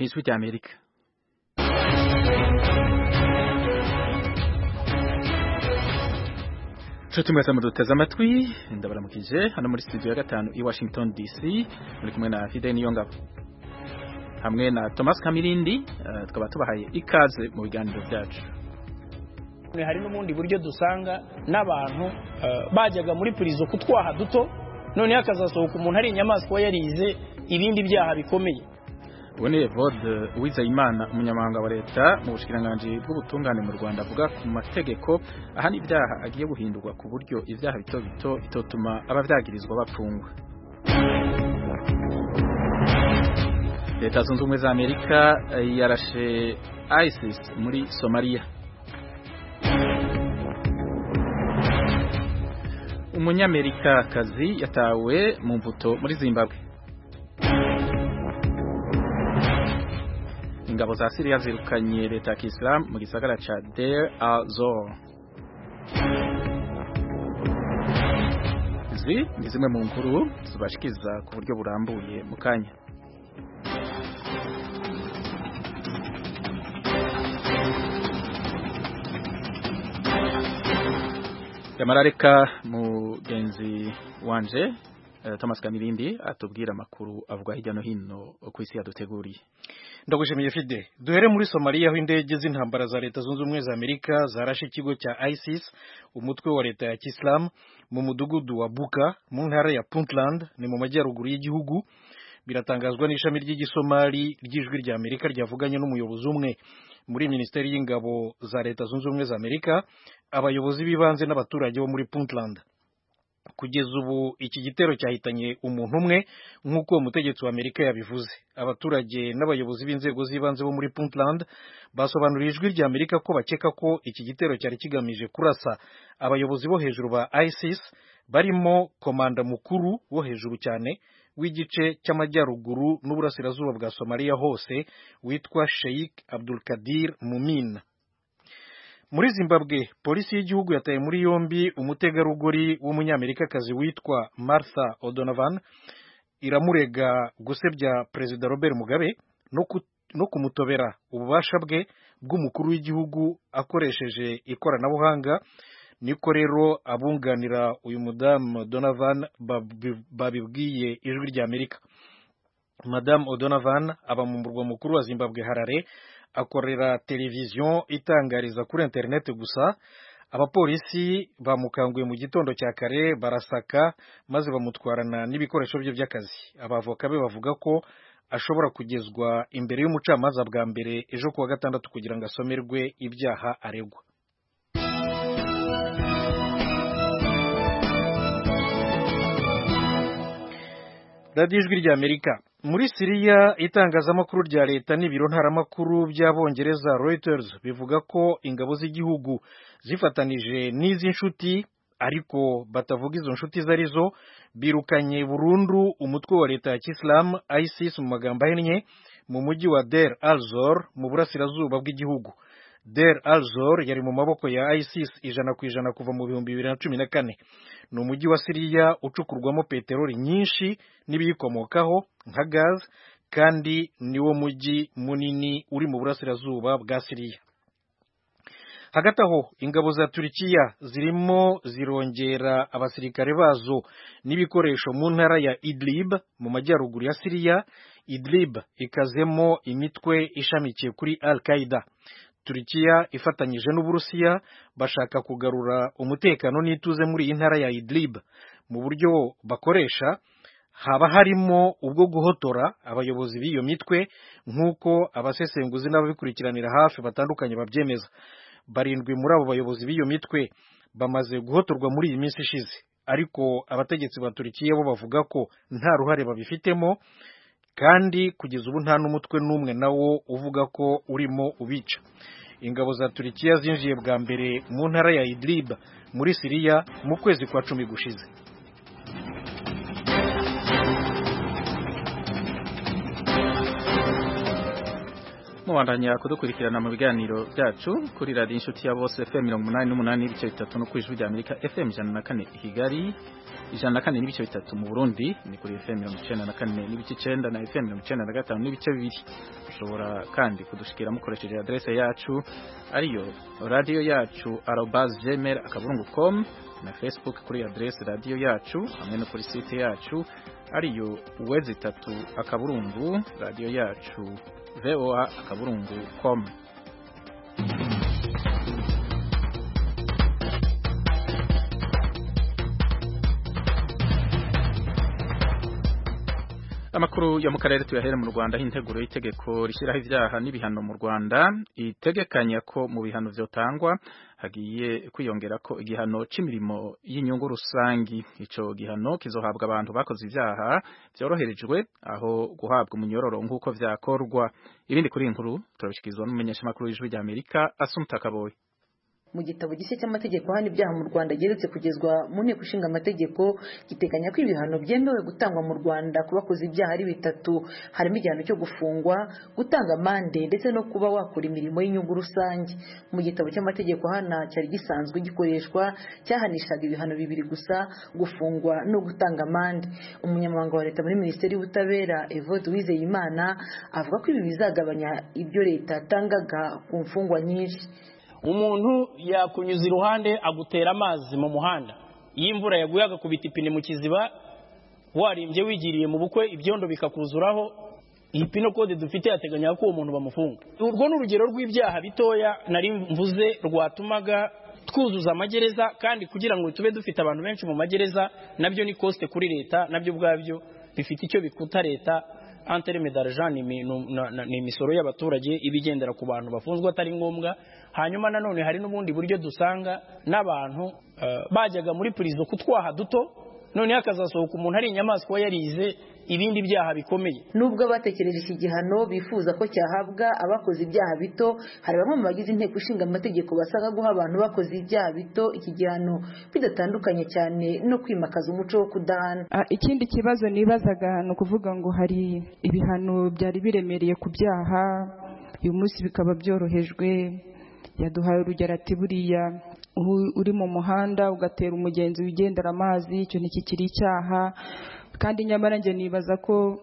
n'ijwi ry'Amerika. Nshuti mwese muduteze amatwi, ndabaramukije hano muri studio ya gatanu i Washington DC, muri kumwe na Fidel Niyongabo hamwe na Thomas Kamirindi. Tukaba tubahaye ikaze mu biganiro byacu. Hari n'ubundi buryo dusanga n'abantu bajyaga muri prison kutwaha duto, none akazasohoka umuntu ari inyamaswa yarize ibindi byaha bikomeye. Ubone Evode Uwizeyimana, umunyamabanga wa leta mu bushikiranganje bw'ubutungane mu Rwanda, avuga ku mategeko ahana ibyaha agiye guhindurwa ku buryo ibyaha bito bito bitotuma abavyagirizwa bapfungwa. Leta Zunze Ubumwe za Amerika yarashe ISIS muri Somalia. Umunyamerikakazi yatawe mu mvuto muri Zimbabwe. Ingabo za Syria zirukanye leta ya Islam mu gisagara ca Deir al-Zor. Izi ni zimwe mu nkuru zibashikiza ku buryo burambuye mu kanya. Yamarareka mugenzi wanje Thomas Kamirindi atubwira amakuru avuga hirya no hino ku isi yaduteguriye. Ndagushimiye Fide. Duhere muri Somalia, aho indege z'intambara za Leta Zunze Ubumwe za Amerika zarashe ikigo cya ISIS, umutwe wa leta ya Islam, mu mudugudu wa Buka mu ntara ya Puntland, ni mu majyaruguru y'igihugu. Biratangazwa n'ishami ry'igisomali ry'ijwi rya Amerika ryavuganye n'umuyobozi umwe muri Minisiteri y'Ingabo za Leta Zunze Ubumwe za Amerika, abayobozi b'ibanze n'abaturage bo muri Puntland. Kugeza ubu iki gitero cyahitanye umuntu umwe nk'uko umutegetsi wa Amerika yabivuze. Abaturage n'abayobozi b'inzego z'ibanze bo muri Puntland basobanuriye ijwi rya Amerika ko bakeka ko iki gitero cyari kigamije kurasa abayobozi bo hejuru ba ISIS, barimo komanda mukuru wo hejuru cyane w'igice cy'amajyaruguru n'uburasirazuba bwa Somalia hose, witwa Sheikh Abdul Qadir Mumin. Muri Zimbabwe, polisi y'igihugu yataye muri yombi umutegarugori w'umunyamerikakazi witwa Martha O'Donovan, iramurega gusebya Perezida Robert Mugabe no kumutobera ububasha bwe bw'umukuru w'igihugu akoresheje ikoranabuhanga. Niko rero abunganira uyu mudamu Donovan babibwiye ijwi rya Amerika. Madame O'Donovan aba mu murwa mukuru wa Zimbabwe, Harare, akorera televiziyo itangariza kuri internet gusa. Abapolisi bamukanguye mu gitondo cya kare, barasaka maze bamutwarana n'ibikoresho bye by'akazi. Abavoka be bavuga ko ashobora kugezwa imbere y'umucamanza bwa mbere ejo kuwa gatandatu kugira ngo asomerwe ibyaha aregwa. Radio Ijwi rya Amerika. Muri Syria, itangazamakuru rya leta n'ibiro ntaramakuru by'Abongereza Reuters bivuga ko ingabo z'igihugu zifatanije n'izi nshuti, ariko batavuga izo nshuti zarizo, birukanye burundu umutwe wa leta ya Islam ISIS mu magambo ahinnye mu mujyi wa Deir al-Zor mu burasirazuba bw'igihugu. Deir al-Zor yari mu maboko ya ISIS 100% kuva mu 2014. Ni umujyi wa Syria ucukurwamo peteroli nyinshi n'ibiyikomokaho nka gaz, kandi niwo mujyi munini uri mu burasirazuba bwa Syria. Hagati aho, ingabo za Turkiya zirimo zirongera abasirikare bazo n'ibikoresho mu ntara ya Idlib mu majyaruguru ya Syria. Idlib ikazemo imitwe ishamikiye kuri Al-Qaeda. Turkiya ifatanyije n'Uburusiya bashaka kugarura umutekano n'ituze muri iyi ntara ya Idlib. Mu buryo bakoresha haba harimo ubwo guhotora abayobozi b'iyo mitwe, nk'uko abasesenguzi n'ababikurikiranira hafi batandukanye babyemeza. 7 muri abo bayobozi b'iyo mitwe bamaze guhotorwa muri iyi minsi ishize, ariko abategetsi ba Turkiya bo bavuga ko nta ruhare babifitemo, kandi kugeza ubu nta n'umutwe n'umwe nawo uvuga ko urimo ubica. Ingabo za Turkiya zinjiye bwa mbere mu ntara ya Idlib muri Syria mu kwezi kwa 10 gushize. Mubandanya kudukurikirana mu biganiro byacu kuri radio inshuti ya bose FM 88.3 no ku Ijwi rya Amerika FM 104 i Kigali, 104 n'ibice bitatu mu Burundi ni kuri FM 94 n'ibice 9 na FM 95 n'ibice 2 ushobora kandi kudushikira mukoresheje adresse yacu ariyo radio yacu @gmail.com na Facebook kuri adresse radio yacu hamwe no kuri site yacu ariyo www.akaburungu radio yacu voa.akaburungu.com. Amakuru ya mu karere tuyahere mu Rwanda hinteguro y'itegeko rishiraho ivyaha n'ibihano mu Rwanda itegekanya ko mu bihano vyotangwa hagiye kwiyongera ko igihano c'imirimo y'inyungu rusangi. Ico gihano kizohabwa abantu bakoze ivyaha vyoroherejwe aho guhabwa umunyororo nk'uko vyakorwa. Ibindi kuri inkuru turabishikizwa n'umumenyesha makuru w'Ijwi rya Amerika Asumta Kaboyi. Mu gitabo gishya cy'amategeko hano ibyaha mu Rwanda geretse kugezwa mu nteko ishinga amategeko giteganya ko ibihano byemewe gutangwa mu Rwanda ku bakoze ibyaha ari bitatu harimo igihano cyo gufungwa, gutanga amande ndetse no kuba wakora imirimo y'inyungu rusange. Mu gitabo cy'amategeko hano cyari gisanzwe gikoreshwa cyahanishaga ibihano bibiri gusa, gufungwa no gutanga amande. Umunyamabanga wa leta muri Minisiteri y'Ubutabera Evode Uwizeyimana avuga ko ibi bizagabanya ibyo leta yatangaga ku mfungwa nyinshi. Umuntu yakunyuza iruhande agutera amazi mu muhanda, y'imvura yaguye agakubita ipine mu kiziba, warimbye wigiriye mu bukwe ibyondo bikakuzuraho, iyi pino code dufite yateganya ko uwo muntu bamufunga. Urwo n'urugero rw'ibyaha bitoya nari mvuze rwatumaga twuzuza amagereza, kandi kugira ngo tube dufite abantu benshi mu magereza nabyo ni coste kuri leta, nabyo bwabyo bifite icyo bikuta leta. Anterme d'argent ni imisoro y'abaturage ibigendera ku bantu bafunzwe atari ngombwa. Hanyuma nanone hari n'ubundi buryo dusanga n'abantu bajyaga muri prison kutwaha duto, none akazasohoka umuntu ari inyamaswa yarize ibindi byaha bikomeye. Nubwo abatekereje iki gihano bifuza ko cyahabwa abakoze ibyaha bito, hari bamwe mu bagize inteko ishinga amategeko basanga guha abantu bakoze ibyaha bito iki gihano bidatandukanye cyane no kwimakaza umuco wo kudahana. Ikindi kibazo nibazaga no kuvuga ngo hari ibihano byari biremereye ku byaha uyu munsi bikaba byorohejwe. Yaduhaye urugero ati buriya uri mu muhanda ugatera umugenzi wigendera amazi, icyo ni kikiri icyaha. Kandi nyamara nge nibaza ko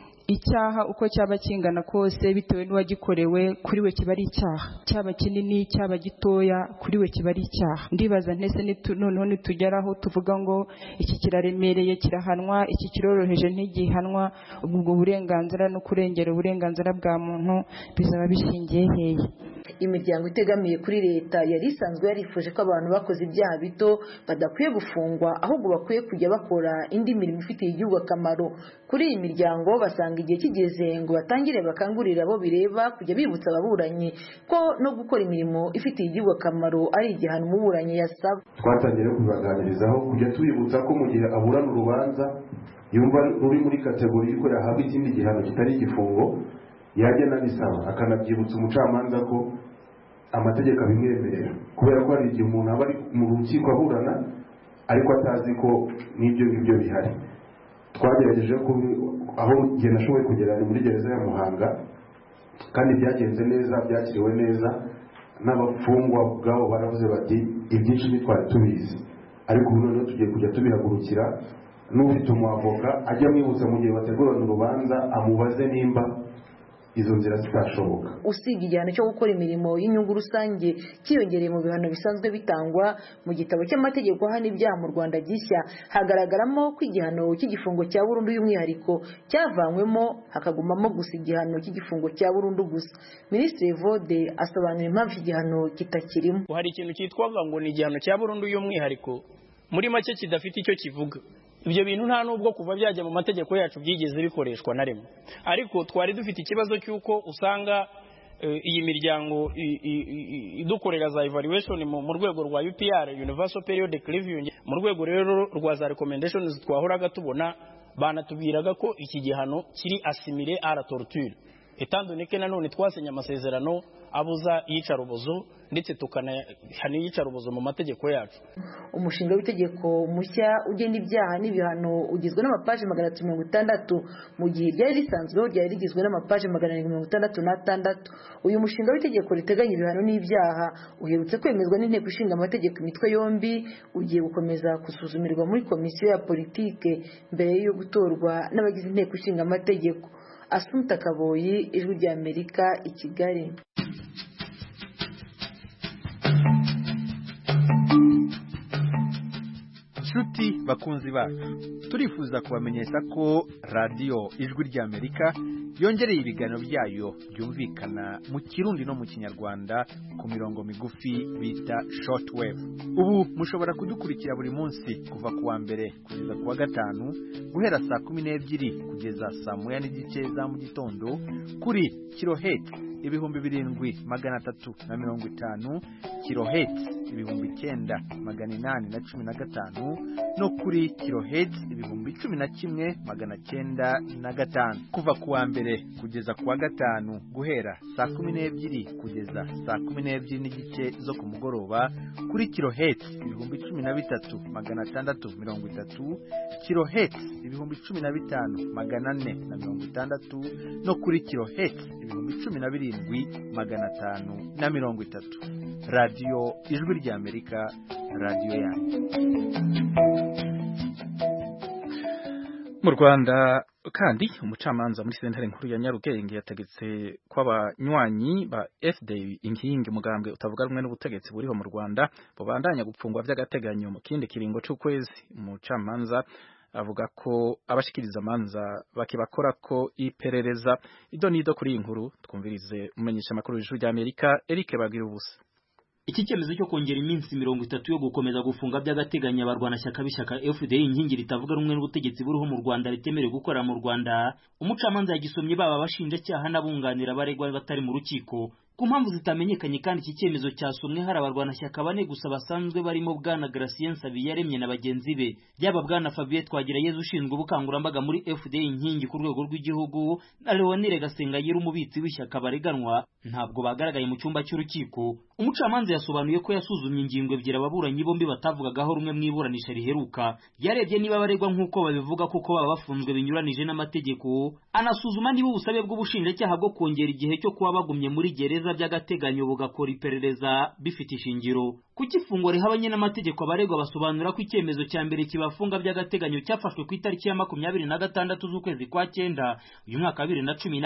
icyaha uko cyaba kingana kose bitewe n'uwagikorewe kuri we kiba ari icyaha, cyaba kinini cyaba gitoya kuri we kiba ari icyaha. Ndibaza ntese noneho nitugeraho tuvuga ngo iki kiraremereye kirahanwa, iki kiroroheje ntigihanwa, ubwo burenganzira no kurengera uburenganzira bwa muntu bizaba bishingiye hehe? Imiryango itegamiye kuri leta yari isanzwe yarifuje ko abantu bakoze ibyaha bito badakwiye gufungwa, ahubwo bakwiye kujya bakora indi mirimo ifitiye igihugu akamaro. Kuri iyi miryango basanga igihe kigeze ngo batangire bakangurira abo bireba kujya bibutsa ababuranyi ko no gukora imirimo ifitiye igihugu akamaro ari igihano umuburanyi yasaba. Twatangiye kubibaganirizaho kujya tubibutsa ko mu gihe aburana urubanza yumva ruri muri kategori ko yahabwa ikindi gihano kitari igifungo, yajya nabisaba akanabyibutsa umucamanza ko amategeko abimwemerera, kubera ko hari igihe umuntu aba ari mu rukiko aburana ariko atazi ko n'ibyo ngibyo bihari. Twagerageje ko aho igihe nashoboye kugera ni muri gereza ya Muhanga, kandi byagenze neza, byakiriwe neza, n'abafungwa ubwabo baravuze bati ibyinshi ntitwari tubizi, ariko ubu noneho tugiye kujya tubihagurukira. N'ufite umwavoka ajya amwibutsa mu gihe bategurana urubanza amubaze nimba izo nzira zitashoboka. Usibye igihano cyo gukora imirimo y'inyungu rusange kiyongereye mu bihano bisanzwe bitangwa mu gitabo cy'amategeko hano ibyaha mu Rwanda gishya, hagaragaramo ko igihano cy'igifungo cya burundu y'umwihariko cyavanywemo hakagumamo gusa igihano cy'igifungo cya burundu gusa. Minisitiri Evode asobanura impamvu igihano kitakirimo. Hari ikintu cyitwaga ngo ni igihano cya burundu y'umwihariko, muri make kidafite icyo kivuga. Ibyo bintu nta nubwo kuva byajya mu mategeko yacu byigeze bikoreshwa na rimwe, ariko twari dufite ikibazo cy'uko usanga iyi miryango idukorera za evaluation mu rwego rwa UPR, Universal Periodic Review, mu rwego rero rwa za recommendations twahoraga tubona, banatubwiraga ko iki gihano kiri asimile à la torture, etandoneke nanone twasenye amasezerano abuza iyicarubozo ndetse tukanahana iyicarubozo mu mategeko yacu. Umushinga w'itegeko mushya ugena ibyaha n'ibihano ugizwe n'amapaji 360 mu gihe ryari risanzweho ryari rigizwe n'amapaji 466. Uyu mushinga w'itegeko riteganya ibihano n'ibyaha uherutse kwemezwa n'inteko ishinga amategeko imitwe yombi, ugiye gukomeza gusuzumirwa muri komisiyo ya politike mbere yo gutorwa n'abagize inteko ishinga amategeko. Assumpta Kaboyi, Ijwi ry'Amerika, i Kigali. Nshuti bakunzi bacu, turifuza kubamenyesha ko radiyo Ijwi ry'Amerika yongereye ibiganiro byayo byumvikana mu Kirundi no mu Kinyarwanda ku mirongo migufi bita shortwave. Ubu mushobora kudukurikira buri munsi kuva kuwa mbere kugeza kuwa gatanu guhera saa 12 kugeza saa 1:30 za mu gitondo kuri kilohertz 7350, kilohertz 9815 no kuri kilohertz 11905 kuva kuwa mbere kugeza kuwa gatanu guhera saa 12 kugeza saa 12:30 zo ku mugoroba kuri kilohertz 13630, kilohertz 15460 no kuri kilohertz 17530. Radio Ijwi ry'Amerika, radio yanyu. Mu Rwanda kandi umucamanza muri sentare nkuru ya Nyarugenge yategetse ko abanywanyi ba FDI inkingi umugambwe utavuga rumwe n'ubutegetsi buriho mu Rwanda bobandanya gupfungwa by'agateganyo mu kindi kiringo cy'ukwezi. Umucamanza avuga ko abashikiriza amanza bakibakora ko iperereza. Idonido kuri iyi nkuru twumvirize umenyesha makuru y'Ijwi ry'Amerika Eric Bagira ubusa. Iki cyemezo cyo kongera iminsi 30 yo gukomeza gufunga by'agateganyo abarwanashyaka b'ishyaka FDI inkingi ritavuga rumwe n'ubutegetsi buriho mu Rwanda ritemerewe gukora mu Rwanda, umucamanza yagisomye baba bashinjacyaha n'abunganira abaregwa batari mu rukiko. Ku mpamvu zitamenyekanye kandi iki cyemezo cyasomwe hari abarwanashyaka bane gusa basanzwe barimo bwana Gracien Sabiyaremye na bagenzi be, yaba bwana Fabien Twagirayezu ushinzwe ubukangurambaga muri FDI inkingi ku rwego rw'igihugu na Leonire Gasengayire umubitsi w'ishyaka bareganwa, ntabwo bagaragaye mu cyumba cy'urukiko. Umucamanza yasobanuye ko yasuzumye ingingo ebyiri ababuranyi bombi batavugagaho rumwe mu iburanisha riheruka. Yarebye niba baregwa nk'uko babivuga kuko baba bafunzwe binyuranije n'amategeko, anasuzuma niba ubusabe bw'ubushinjacyaha bwo kongera igihe cyo kuba bagumye muri gereza by'agateganyo bugakora iperereza bifite ishingiro. Kuki ifungwa rihabanye n'amategeko abaregwa basobanura ko icyemezo cya mbere kibafunga by'agateganyo cyafashwe ku itariki ya 26 z'ukwezi kwa 9 uyu mwaka wa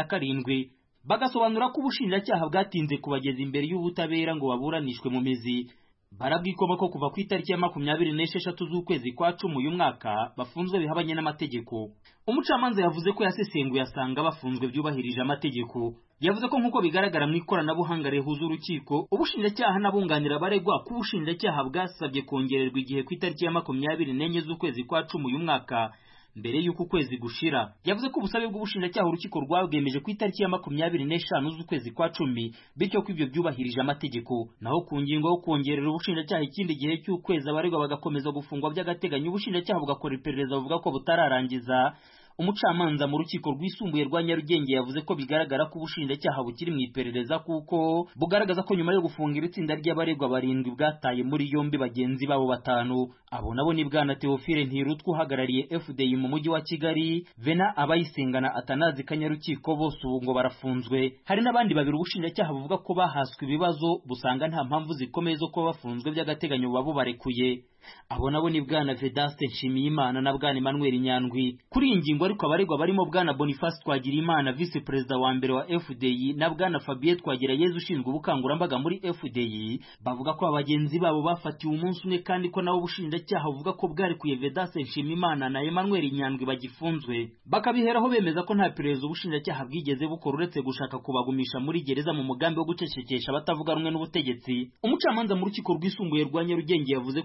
2017. Bagasobanura ko ubushinjacyaha bwatinze kubageza imbere y'ubutabera ngo baburanishwe mu mizi. Barabwikoma ko kuva ku itariki ya 26 z'ukwezi kwa 10 uyu mwaka bafunzwe bihabanye n'amategeko. Umucamanza yavuze ko yasesenguye asanga bafunzwe byubahirije amategeko. Yavuze ko nk'uko bigaragara mu ikoranabuhanga rihuza urukiko, ubushinjacyaha n'abunganira abaregwa ku bushinjacyaha bwasabye kongererwa igihe ku itariki ya 24 z'ukwezi kwa 10 uyu mwaka mbere y'uko ukwezi gushira. Yavuze ko ubusabe bw'ubushinjacyaha urukiko rwabwemeje ku itariki ya 25 z'ukwezi kwa 10, bityo ko ibyo byubahirije amategeko. Naho ku ngingo yo kongerera ubushinjacyaha ikindi gihe cy'ukwezi abaregwa bagakomeza gufungwa by'agateganyo, ubushinjacyaha bugakora iperereza buvuga ko butararangiza. Umucamanza mu rukiko rwisumbuye rwa Nyarugenge yavuze ko bigaragara ko ubushinjacyaha bukiri mu iperereza kuko bugaragaza ko nyuma yo gufunga itsinda ry'abaregwa 7 bwataye muri yombi bagenzi babo 5. Abo nabo ni bwana Theophile Ntirutwa uhagarariye FDI mu mujyi wa Kigali, Vena Abayisengana Atanazi Kanyarukiko, bose ubu ngo barafunzwe. Hari n'abandi 2 ubushinjacyaha buvuga ko bahaswe ibibazo busanga nta mpamvu zikomeye zo kuba bafunzwe by'agateganyo babo barekuye. Abo nabo ni bwana Vedaste Nshimiyimana na bwana Emmanuel Nyandwi. Kuri iyi ngingo ariko abaregwa barimo bwana Boniface Twagirimana vice president wa mbere wa FDI na bwana Fabien Twagirayezu ushinzwe ubukangurambaga muri FDI bavuga ko abagenzi babo bafatiwe umunsi umwe kandi ko nabo bushinjacyaha buvuga ko bwarekuye Vedaste Nshimiyimana na Emmanuel Nyandwi bagifunzwe. Bakabiheraho bemeza ko nta perereza ubushinjacyaha bwigeze bukora uretse gushaka kubagumisha muri gereza mu mugambi wo gucecekesha abatavuga rumwe n'ubutegetsi. Umucamanza mu rukiko rwisumbuye rwa Nyarugenge yavuze ko impamvu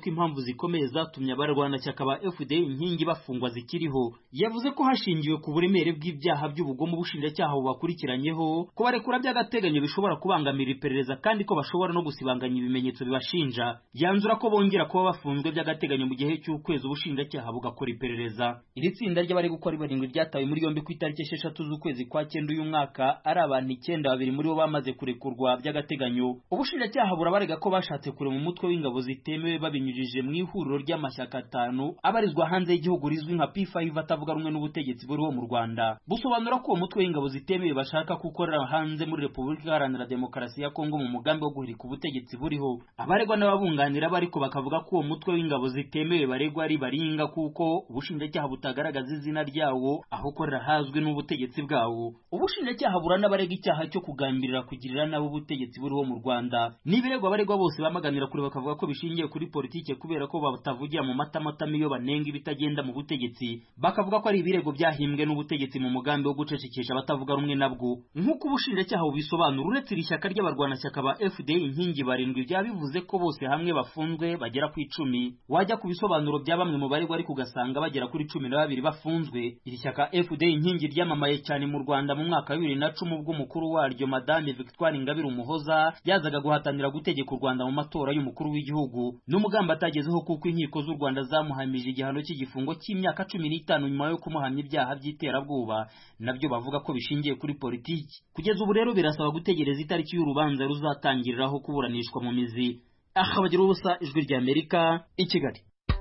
zikomeye zatumye abarwanashyaka ba FDL inkingi bafungwa zikiriho. Yavuze ko hashingiwe ku buremere bw'ibyaha by'ubugome ubushinjacyaha bubakurikiranyeho ko barekura by'agateganyo bishobora kubangamira iperereza kandi ko bashobora no gusibanganya ibimenyetso bibashinja. Yanzura ko bongera kuba bafunzwe by'agateganyo mu gihe cy'ukwezi ubushinjacyaha bugakora iperereza. Iri tsinda ry'abari gukora ibarindwi ryatawe muri yombi ku itariki 6 z'ukwezi kwa 9 uyu mwaka, ari abantu 9, babiri muri bo bamaze kurekurwa by'agateganyo. Ubushinjacyaha burabarega ko bashatse kurema umutwe w'ingabo zitemewe babinyujije mu ihuriro ry'amashyaka 5 abarizwa hanze y'igihugu rizwi nka P5 atavuga rumwe n'ubutegetsi buriho mu Rwanda. Busobanura ko uwo mutwe w'ingabo zitemewe bashaka gukorera hanze muri Repubulika Iharanira Demokarasi ya Kongo mu mugambi wo guhirika ubutegetsi buriho. Abaregwa n'ababunganira bariko bakavuga ko uwo mutwe w'ingabo zitemewe baregwa ari baringa kuko ubushinjacyaha butagaragaza izina ryawo aho korera hazwi n'ubutegetsi bwawo. Ubushinjacyaha buranabarega icyaha cyo kugambirira kugirira nabo ubutegetsi buriho mu Rwanda. Nibiregwa abaregwa bose bamaganira kure bakavuga ko bishingiye kuri politike kubera ko batavugira mu matamatama iyo banenga ibitagenda mu butegetsi. Bakavuga ko ari ibirego byahimbwe n'ubutegetsi mu mugambi wo gucecekesha abatavuga rumwe nabwo. Nk'uko ubushinjacyaha bubisobanura, uretse iri shyaka ry'abarwanashyaka ba FDL inkingi barindwi byabivuze ko bose hamwe bafunzwe bagera ku 10. Wajya ku bisobanuro bya bamwe mu baregwa ariko ugasanga bagera kuri 12 bafunzwe. Iri shyaka FDL inkingi ryamamaye cyane mu Rwanda mu mwaka wa 2010 ubwo umukuru waryo Madame Victoire Ingabire Umuhoza yazaga guhatanira gutegeka u Rwanda mu matora y'umukuru w'igihugu. N'umugambi atagezeho kuko inkiko z'u Rwanda zamuhamije igihano cy'igifungo cy'imyaka 15 nyuma yo kumuhamya ibyaha by'iterabwoba, nabyo bavuga ko bishingiye kuri politiki. Kugeza ubu rero birasaba gutegereza itariki y'urubanza ruzatangiriraho kuburanishwa mu mizi. Bagira ubusa, Ijwi ry'Amerika, i Kigali.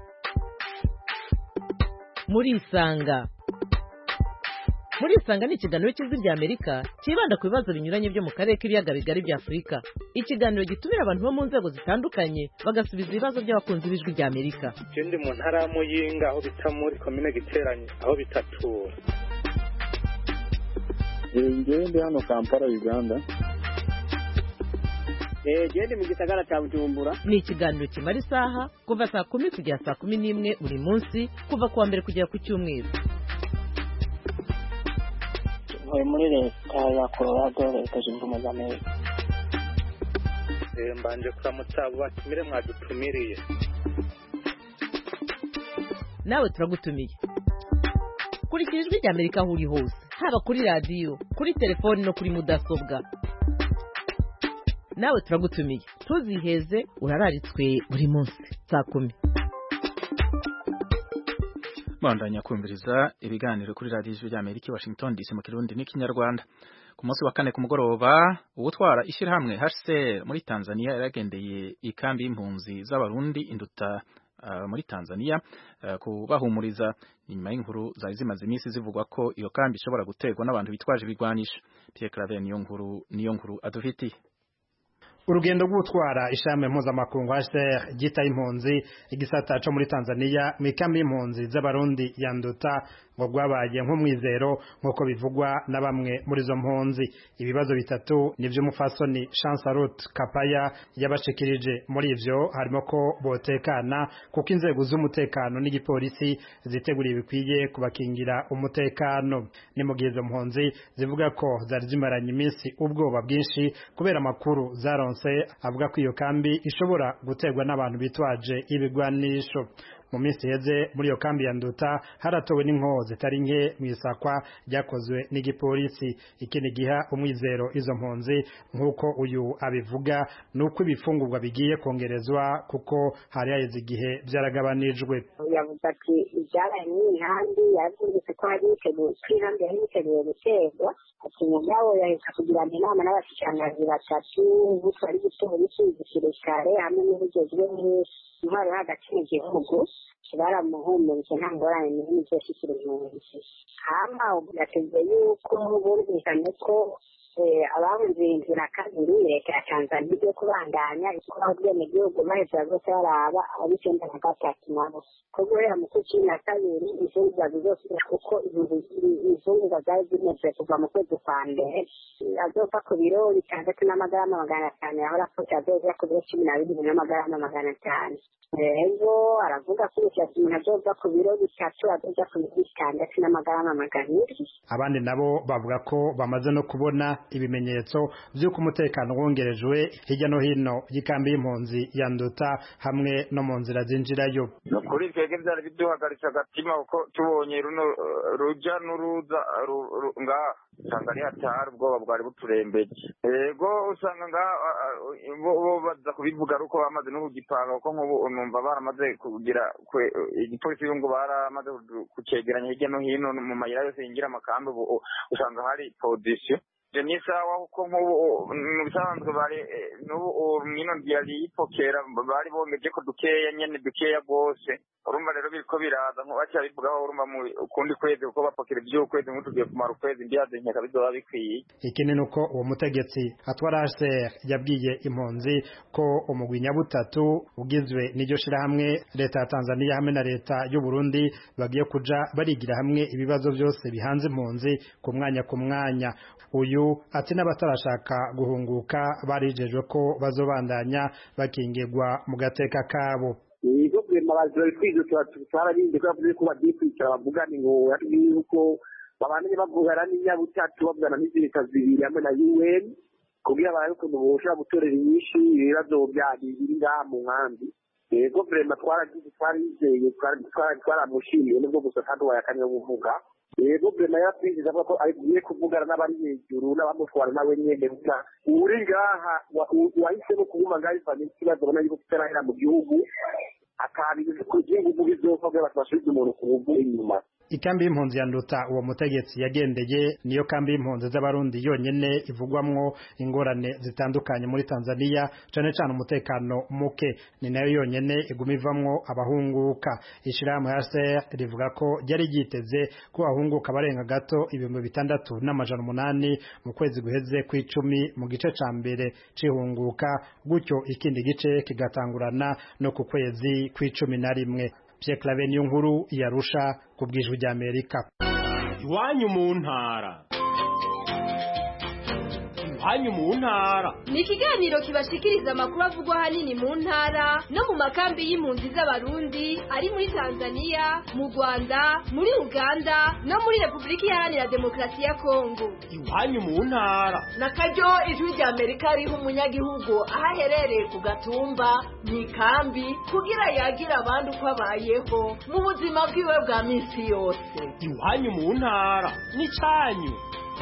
Muri Isanga ni ikiganiro cy'Ijwi ry'Amerika kibanda ku bibazo binyuranye byo mu karere k'ibiyaga bigari bya Afurika. Ikiganiro gitumira abantu bo mu nzego zitandukanye bagasubiza ibibazo by'abakunzi b'Ijwi ry'Amerika. Ikindi mu ntara ya Muyinga aho bita muri komine Giteranye aho bitatura. Ngende hano Kampala, Uganda. Gende mu gisagara cya Bujumbura. Ni ikiganiro kimara isaha kuva saa 10 kugera saa 11 buri munsi kuva kuwa mbere kugera ku cyumweru. Muri leta ya Colorado, Leta Zunze Ubumwe za Amerika. Mbanje kuramutsa abo batumire mwadutumiriye. Nawe turagutumiye. Kurikira Ijwi ry'Amerika aho uri hose, haba kuri radio, kuri telefoni no kuri mudasobwa. Nawe turagutumiye. Tuziheze, urararitswe buri munsi saa 10. Bandanya kumviriza ibiganiro kuri radio Ijwi ry'Amerika Washington DC mu Kirundi n'Ikinyarwanda. Ku munsi wa 4 ku mugoroba, ubutwara ishyirahamwe HCR muri Tanzania yaragendeye ikambi y'impunzi z'abarundi Induta muri Tanzania kubahumuriza. Inyuma y'inkuru zari zimaze iminsi zivugwa ko iyo kambi ishobora guterwa n'abantu bitwaje ibigwanisho. Pierre Claver niyo nkuru adufitiye. Urugendo rw'utwara ishame mpuzamakungu HCR gita impunzi igisata cyo muri Tanzania mu ikambi y'impunzi z'abarundi ya Nduta ngo rwabaye nk'umwizero nk'uko bivugwa na bamwe muri zo mpunzi. Ibibazo bitatu nivyo umufasoni Chansarut Kapaya yabashikirije. Muri ivyo harimo ko botekana kuko inzego z'umutekano n'igipolisi ziteguriye bikwiye kubakingira umutekano. Ni mu gihe izo mpunzi zivuga ko zari zimaranye iminsi ubwoba bwinshi kubera amakuru zaronse avuga ko iyo kambi ishobora guterwa n'abantu bitwaje ibigwanisho. Mu minsi heze muri iyo kambi ya Nduta haratowe n'inkoho zitari nke mu isakwa ryakozwe n'igipolisi. Ikindi giha umwizero izo mpunzi nk'uko uyu abivuga nuko ibifungurwa bigiye kongerezwa kuko hari haheze igihe byaragabanijwe. Yavuze ati ibyaraye n'inkambi yavuze ko hari yiteguye kw'inkambi yari yiteguye guterwa. Ati mugabo yahise kugirana inama n'abashikiranganji batatu butwara igipolisi, igisirikare hamwe n'ubujejwe intwaro hagati mu gihugu. Baramuhumurije nta ngorane n'imwe cyose kiri impunzi. Hama ugateze yuko bumvikanye ko abahunze inzira kabiri leta ya Tanzania yo kubandanya ikora ubwenegihugu baheze bose baraba ab'icenda na gatatu nabo ko guhera mu kwezi na kabiri imfungurwa zose kuko imfungurwa zari zimeze kuva mu kwezi kwa mbere azova ku biro 6,500 yahora afite azoza ku biro 12,500. Rero aravuga ko umuntu azova ku biro 3 azoza ku biro 6,500. Abandi nabo bavuga ko bamaze no kubona ibimenyetso by'uko umutekano wongerejwe hirya no hino y'ikambi y'impunzi ya Nduta hamwe no mu nzira zinjirayo. Kuri twebwe byari biduhagaritse agatima kuko tubonye runo ruja n'uruza ngaha usanga ari hatari ubwoba bwari buturembeje. Yego usanga bo baza kubivuga ari uko bamaze no kugipanga kuko nk'ubu numva baramaze kugira igipolisi ngo baramaze kucegeranya hirya no hino mu mayira yose yinjira amakambi, ubu usanga hari position ni sawa kuko nk'ubu mu bisanzwe bari n'ubu mwino ryari yipokera bari bongeje ko dukeya nyene dukeya rwose. Urumva rero biriko biraza nk'ubaca bivugaho urumva mu kundi kwezi kuko bapokera ivy'ukwezi nk'utugiye kumara ukwezi ndihaze nkeka bizoba bikwiye. Ikindi nuko uwo mutegetsi atwara HCR yabwiye impunzi ko umugwi nyabutatu ugizwe n'iryo shirahamwe leta ya Tanzania hamwe na leta y'u Burundi bagiye kuja barigira hamwe ibibazo byose bihanze impunzi ku mwanya. Uyu ati n'abatarashaka guhunguka barijejwe ko bazobandanya bakingirwa mu gateka kabo. Nigo kwema bazori kwizo twararinde ko bavuze ko bagiye kwicara bavugana ngo yuko babandanye bavugana n'inyabutatu bavugana n'izirika zibiri hamwe na UN kugira bayo ko boshobora gutorera inyinshi ibibazo biri ngaha mu nkambi. Yego vrema twarizeye twaramushimiye nubwo gusa kandi wayakanye kuvuga. Yego vrema yatwigiza ko agiye kuvugana n'abari hejuru n'abamutwara nawe nyene gusa uri ngaha wahisemo kuba ngaho ifanye ikibazo ubona yuko kitarahera mu gihugu akabintu kugiye kuvuga ivyoko by'abashije umuntu ku buvu inyuma. Ikambi y'impunzi ya Nduta uwo mutegetsi yagendeye niyo kambi y'impunzi z'abarundi yonyene ivugwamwo ingorane zitandukanye muri Tanzania cane cane umutekano muke, ni nayo yonyene iguma ivamwo abahunguka. Ishirahamwe HCR rivuga ko ryari ryiteze ko abahunguka barenga gato 6,800 mu kwezi guheze kw'icumi mu gice ca mbere c'ihunguka, gutyo ikindi gice kigatangurana no ku kwezi kw'icumi na rimwe. Pierre Claver Niyonkuru yarusha ku bw'ijwi ry'Amerika. Iwanyu mu ntara. Iwanyu mu ntara ni ikiganiro kibashikiriza amakuru avugwa hanini mu ntara no mu makambi y'impunzi z'abarundi ari muri Tanzania, mu Rwanda, muri Uganda no muri Republika Iharanira Demokarasi ya Kongo. Iwanyu mu ntara nakaryo ijwi ry'Amerika riha umunyagihugu aho aherereye ku gatumba mu ikambi kugira yagira abandi uko abayeho mu buzima bwiwe bwa minsi yose. Iwanyu mu ntara ni canyu.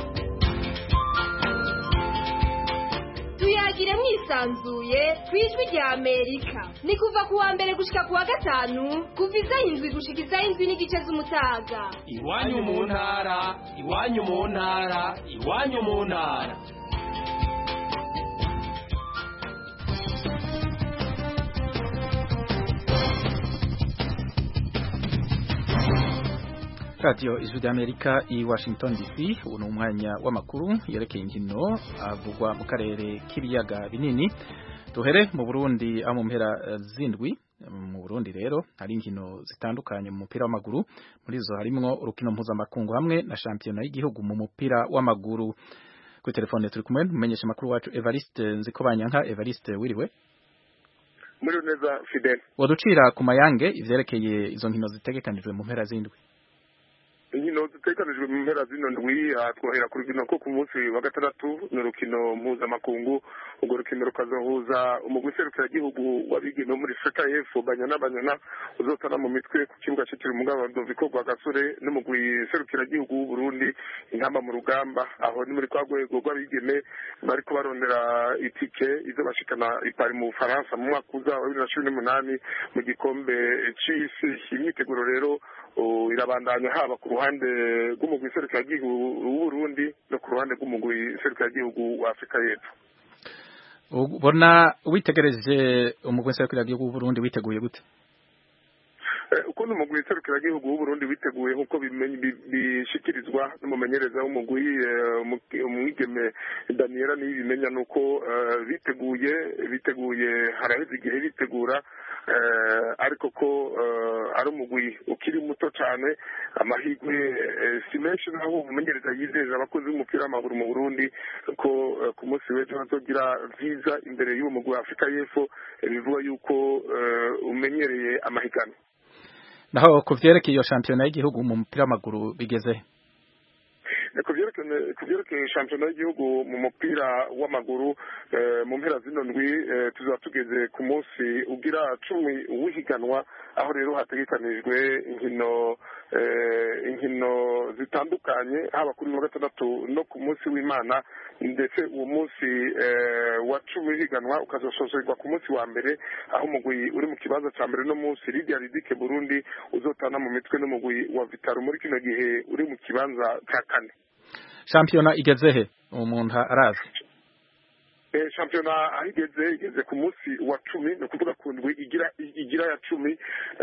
Tuyagire mwisanzuye kwijwi rya Amerika. Ni kuva kuwa mbere gushika kuwa gatanu kuva izayindwi gushika izayindwi n'igice z'umutaga. Iwanyu mu ntara, iwanyu mu ntara, iwanyu mu ntara. Radio Ijwi ry'Amerika i Washington DC. Uno umwanya w'amakuru yerekeye inkino avugwa mu karere k'ibiyaga binini. Duhere mu Burundi aho mu mpera zindwi. Mu Burundi rero hari inkino zitandukanye mu mupira w'amaguru, muri zo harimwo urukino mpuzamakungu hamwe na shampiyona y'igihugu mu mupira w'amaguru. Kuri telefone turi kumwe mumenyesha makuru wacu Evariste Nzikobanyanka. Evariste, wiriwe? Muri neza Fidel. Waducira ku mayange ivyerekeye izo nkino zitegekanijwe mu mpera zindwi. Inkino zitegekanijwe mu mpera zino ndwi twahera ku rukino ko ku munsi wa gatandatu n'urukino mpuzamakungu. Urwo rukino rukazohuza umugwi serukiragihugu w'abigeme muri Afrika y'Epfo Banyana uzotana mu mitwe ku kibuga cyitiriwe umugabo Ndoviko Rwagasore n'umugwi serukiragihugu w'u Burundi Intamba mu rugamba. Aho ni muri kwa rwego rw'abigeme bariko barondera itike izo bashikana i Paris mu Bufaransa mu mwaka uza wa 2018 mu gikombe c'isi. Imyiteguro rero irabandanya haba ku ruhande rw'umugwi serukiragihugu w'u Burundi no ku ruhande rw'umugwi serukiragihugu wa Afrika y'Epfo. Ubona witegereje umugwi serukiragihugu w'u Burundi witeguye gute? Ukuntu umugwi serukiragihugu w'u Burundi witeguye nkuko bishikirizwa n'umumenyereza w'umugwi umwigeme Daniela Niyibimenya nuko biteguye haraheze igihe bitegura, ariko ko ari umugwi ukiri muto cyane. Amahirwe si menshi naho umumenyereza yizeje abakozi b'umupira w'amaguru mu Burundi ko ku munsi w'ejo bazogira visa imbere y'uwo mugwi wa Afrika y'Epfo, bivuga yuko umenyereye amahiganwa. Naho kuvyerekeye iyo shampiyona y'igihugu mu mupira w'amaguru bigeze? kuvyerekeye shampiyona y'igihugu mu mupira w'amaguru mu mpera zino ndwi tuzaba tugeze ku munsi ugira 10 w'ihiganwa, aho rero hategekanijwe inkino zitandukanye haba kuri wa gatandatu no ku munsi w'Imana, ndetse uwo munsi wa 10 w'ihiganwa ukazosozerwa ku munsi wa mbere, aho umugwi uri mu kibanza ca mbere no munsi Lydia Ridike Burundi uzotana mu mitwe n'umugwi wa Vitaro muri kino gihe uri mu kibanza ca kane. Shampiyona igeze he umuntu arazi? Shampiyona igeze ku munsi wa 10, no kuvuga ku ndwi igira ya 10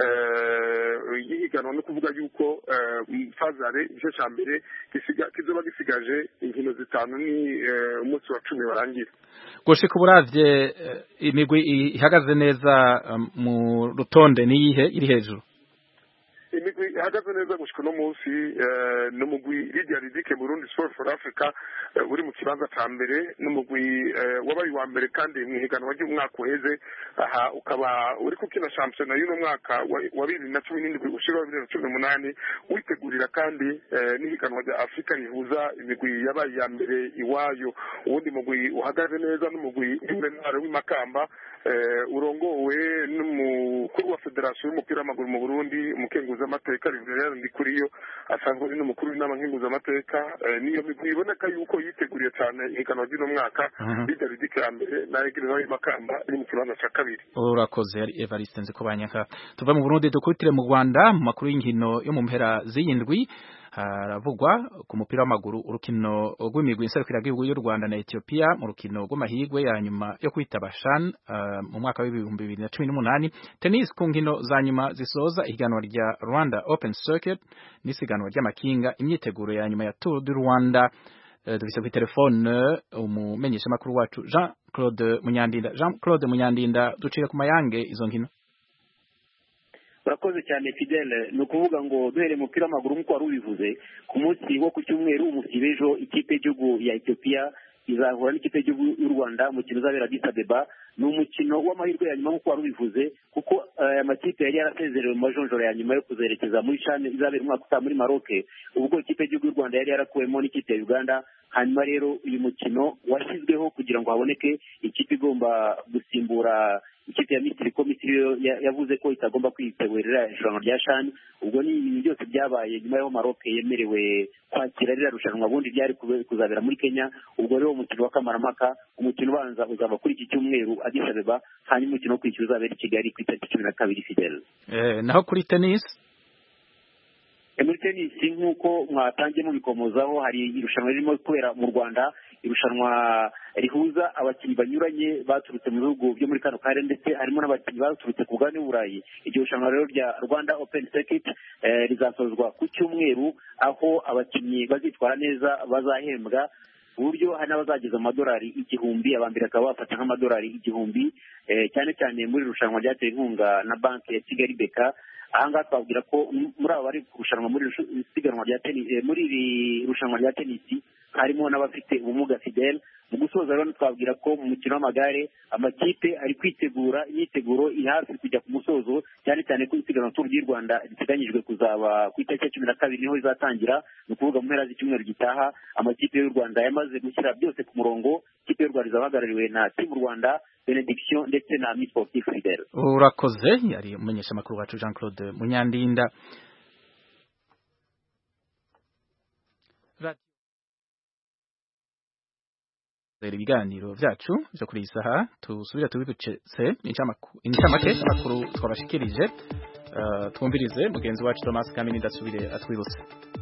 yihiganwa, no kuvuga yuko fazare igice ca mbere kizoba gisigaje inkino zitanu ni umunsi wa 10 warangira. Gushika uburavye imigwi ihagaze neza mu rutonde niyihe iri hejuru? Imigwi ihagaze neza gushika no munsi n'umugwi Lydia Ridike Burundi Sport for Africa uri mu kibanza ca mbere, n'umugwi wabaye wa mbere kandi mu higanwa ry'umwaka uheze, aha ukaba uri kukina shampiyona y'uno mwaka wa 2017 ushira 2018 witegurira kandi n'ihiganwa rya Afrika rihuza imigwi yabaye ya mbere iwayo. Uwundi mugwi uhagaze neza n'umugwi w'Intare w'Imakamba urongowe n'umukuru wa federasiyo y'umupira w'amaguru mu Burundi, umukenguza amateka Rivière Ndikuriyo, asanzwe ari n'umukuru w'inama nkenguza amateka. Niyo migwi iboneka yuko yiteguriye cyane ihiganwa ry'uno mwaka, Lydia Ridike ya mbere na Egireza y'Imakamba iri mu kibanza ca kabiri. Urakoze ari Evariste Nzikobanyaka. Tuva mu Burundi dukubitire mu Rwanda mu makuru y'inkino yo mu mpera z'iyindwi. Haravugwa ku mupira w'amaguru urukino rw'imigwi nserukira gihugu y'u Rwanda na Ethiopia mu rukino rw'amahigwe ya nyuma yo kwitaba CHAN mu mwaka wa 2018. Tennis ku nkino za nyuma zisoza ihiganwa rya Rwanda Open Circuit n'isiganwa ry'amakinga, imyiteguro ya nyuma ya Tour du Rwanda. Dufise ku telefone umumenyesha makuru wacu Jean Claude Munyandinda ducire ku mayange izo nkino. Urakoze cyane Fidele, ni ukuvuga ngo duhere mu mupira w'amaguru nk'uko wari ubivuze, ku munsi wo ku cyumweru umusibe ejo ikipe y'igihugu ya Ethiopia izahura n'ikipe y'igihugu y'u Rwanda, umukino uzabera Addis Abeba. Ni umukino w'amahirwe ya nyuma nk'uko wari ubivuze, kuko amakipe yari yarasezerewe mu majonjoro ya nyuma yo kuzerekeza muri CHAN izabera umwaka utaha muri Maroc, ubwo ikipe y'igihugu y'u Rwanda yari yarakuwemo n'ikipe ya Uganda. Hanyuma rero uyu mukino washyizweho kugira ngo haboneke ikipe igomba gusimbura ikipe ya Misiri, ko Misiri yavuze ko itagomba kwitegurira irushanwa rya CHAN. Ubwo ni ibintu byose byabaye nyuma y'aho Maroc yemerewe kwakira ririya rushanwa, ubundi ryari kuzabera muri Kenya. Ubwo rero umukino wa kamarampaka, umukino ubanza uzaba kuri iki cyumweru Addis Abeba, hanyuma umukino wo kwishyura uzabera i Kigali ku itariki 12 Fidel. Naho kuri tennis muri tennis nk'uko mwatangiye mubikomozaho, hari irushanwa ririmo kubera mu Rwanda, irushanwa rihuza abakinnyi banyuranye baturutse mu bihugu byo muri kano karere, ndetse harimo n'abakinnyi baturutse ku bugabane w'Uburayi. Iryo rushanwa rero rya Rwanda Open Circuit rizasozwa ku cyumweru, aho abakinnyi bazitwara neza bazahembwa uburyo hari n'abazageza amadolari 1000, abambere akaba bafata nk'amadolari 1000, cyane cyane muri irushanwa ryatewe inkunga na banki ya Kigali Beka. Ahangaha twabwira ko muri abo bari kurushanwa muri iri rushanwa rya tenisi harimo n'abafite ubumuga Fidel. Mu gusoza rero twabwira ko mu mukino w'amagare amakipe ari kwitegura, imyiteguro iri hafi kujya ku musozo, cyane cyane ko isiganwa Tour du Rwanda riteganyijwe kuzaba ku itariki ya 12 niho rizatangira, ni ukuvuga mu mpera z'icyumweru gitaha. Amakipe y'u Rwanda yamaze gushyira byose ku murongo. Ikipe y'u Rwanda izahagarariwe na Team Rwanda, Benediction ndetse na Miss Sportif Fidel. Urakoze, yari umumenyesha makuru wacu Jean Claude Munyandinda. Ibiganiro vyacu byo kuri isaha tusubira tubibucetse incamake amakuru twabashikirije. Twumvirize mugenzi wacu Thomas Kamini ndasubire atwibutse.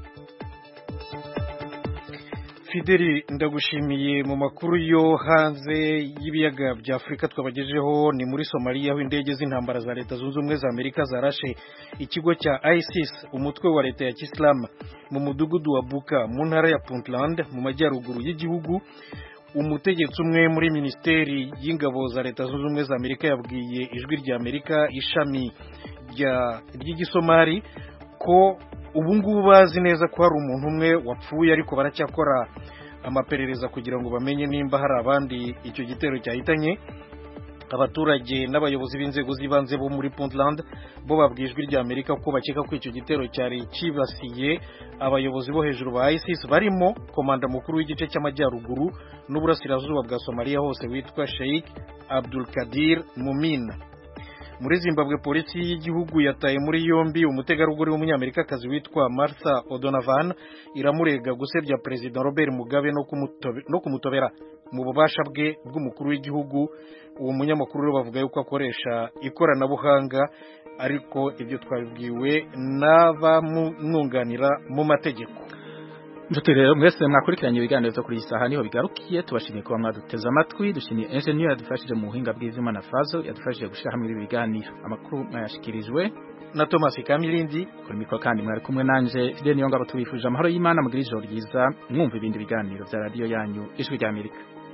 Fideli, ndagushimiye. Mu makuru yo hanze y'ibiyaga bya Afrika twabagejeho ni muri Somalia, aho indege z'intambara za Leta Zunze Ubumwe za Amerika zarashe ikigo cya ISIS, umutwe wa leta ya Islam, mu mudugudu wa Buka mu ntara ya Puntland mu majyaruguru y'igihugu. Umutegetsi umwe muri Minisiteri y'Ingabo za Leta Zunze Ubumwe za Amerika yabwiye Ijwi rya Amerika ishami ry'igisomali ko ubu ngubu bazi neza ko hari umuntu umwe wapfuye, ariko baracyakora amaperereza kugira ngo bamenye nimba hari abandi icyo gitero cyahitanye. abaturage n'abayobozi b'inzego z'ibanze bo muri Puntland bo babwiye Ijwi ry'Amerika ko bakeka ko icyo gitero cyari kibasiye abayobozi bo hejuru ba ISIS barimo komanda mukuru w'igice cy'amajyaruguru n'uburasirazuba bwa Somalia hose witwa Sheikh Abdul Qadir Mumin. Muri Zimbabwe polisi y'igihugu yataye muri yombi umutegarugori w'umunyamerikakazi witwa Martha O'Donovan iramurega gusebya President Robert Mugabe no kumutobera mu bubasha bwe bw'umukuru w'igihugu. Uwo munyamakuru bavuga yuko akoresha ikoranabuhanga, ariko ibyo twabibwiwe n'abamwunganira mu mategeko. Nshuti rero mwese mwakurikiranye ibiganiro byo kuri iyi saha niho bigarukiye. Tubashimiye kuba mwaduteze amatwi, dushimiye engineer yadufashije mu buhinga bw'ivyuma na Fazo yadufashije gushira hamwe ibi biganiro. Amakuru mwayashikirijwe na Thomas Kamilindi kuri mikro, kandi mwari kumwe nanje Fidel Niyongabo. Tubifuje amahoro y'Imana, mugira ijoro ryiza, mwumva ibindi biganiro bya radio yanyu Ijwi ry'Amerika.